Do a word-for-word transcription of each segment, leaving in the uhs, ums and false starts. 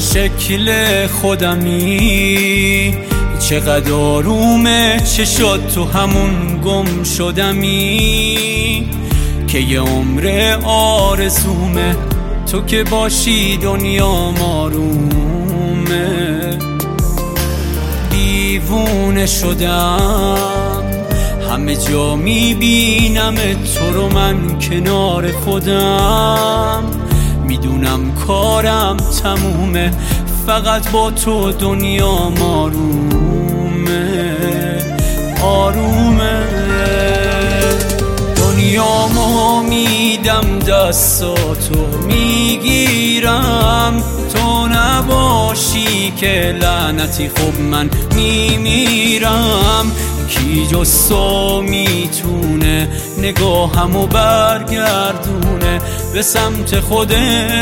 شکل خودمی، چقدر آرومه چشات تو همون گم شدمی، که یه عمر آرزومه تو که باشی دنیا آرومه. دیوونه شدم همه جا میبینم تو رو من کنار خودم، میدونم کارم تمومه فقط با تو دنیا آرومه آرومه. دنیامو میدم دستاتو میگیرم، تو نباشی که لعنتی خب من میمیرم. کی جز تو میتونه نگاهمو برگردونه به سمت خودش؟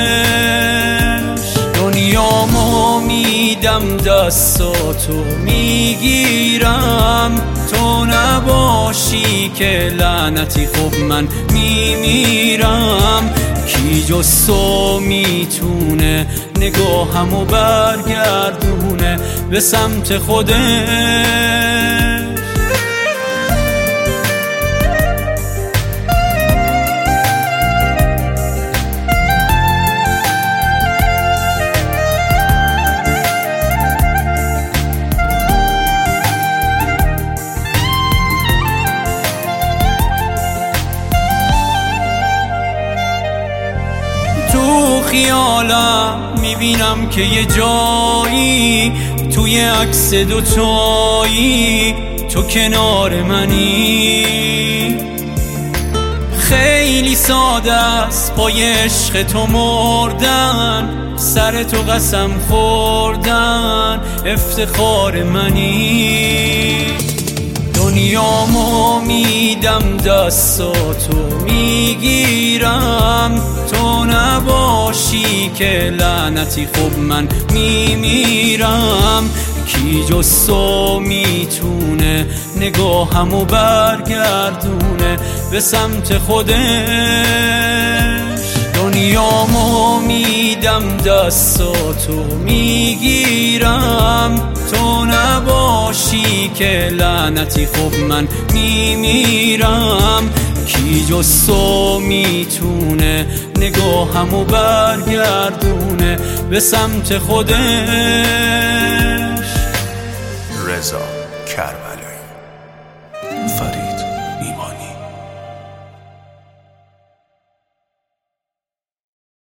دنیامو میدم دستاتو میگیرم، تو نباشی که لعنتی خب من میمیرم. کی جز تو میتونه نگاهمو برگردونه به سمت خودش؟ تو خیالم میبینم که یه جایی توی عکس دوتایی تو کنار منی. خیلی ساده است با عشق تو مردن، سر تو قسم خوردن افتخار منی. دنیامو میدم دستاتو میگیرم، تو نباشی که لعنتی خب من میمیرم. کی جز تو میتونه نگاهمو برگردونه به سمت خودش؟ دنیامو میدم دستاتو میگیرم، تو نباشی که لعنتی خب من میمیرم. کی جز تو میتونه نگاهمو برگردونه به سمت خودش؟ رضا کربلایی.